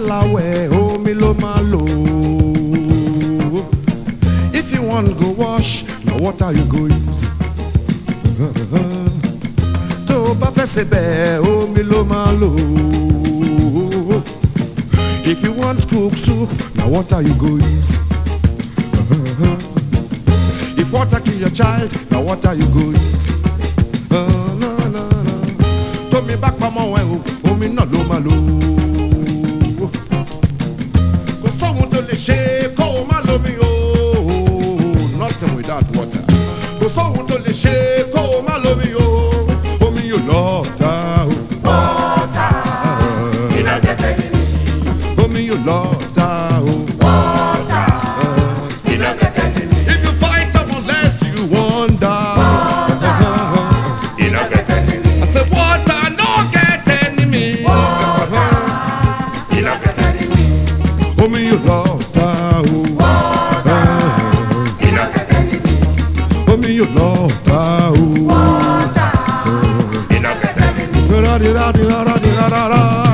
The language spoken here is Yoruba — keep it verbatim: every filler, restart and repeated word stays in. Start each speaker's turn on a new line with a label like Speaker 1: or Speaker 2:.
Speaker 1: láwẹ̀ omi ló máa lò. If you want go wash, na water you go use. Tó o bá fẹ́ sebẹ̀ omi ló máa lò. If you want cook soup, na water you go use. If water kill your child, na water you go use. Uh, no, no, no. Tómi bá pamọ́ ẹ̀ o, omi náà ló máa lò. Kò sóhun tó lè ṣe kó o má lómi o. Nothing without water. Kò sóhun tó lè ṣe kó o má lómi o. Omi yóò lọ́ọ̀ta o.
Speaker 2: Water, you don't get any.
Speaker 1: Omi yóò lọ́ọ̀ta o.
Speaker 2: Water, you don't get any.
Speaker 1: If you fight them unless you wonder.
Speaker 2: You don't get any.
Speaker 1: I say water no get enemy.
Speaker 2: You don't get any.
Speaker 1: Omi yóò lọ́ọ̀ta o.
Speaker 2: You don't get any.
Speaker 1: Omi yóò lọ́ọ̀ta o.
Speaker 2: You don't get any.
Speaker 1: Da da da da da da da da.